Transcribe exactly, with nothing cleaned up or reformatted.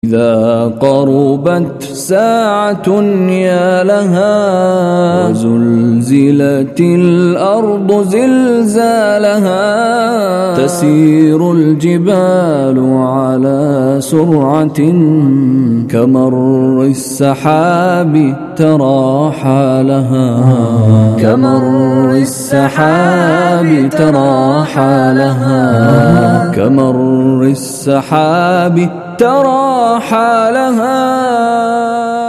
إذا قربت ساعة يا لها وزلزلت الأرض زلزالها تسير الجبال على سرعة كمر السحاب ترى حالها كمر السحاب ترى حالها كمر السحاب ترى حالها.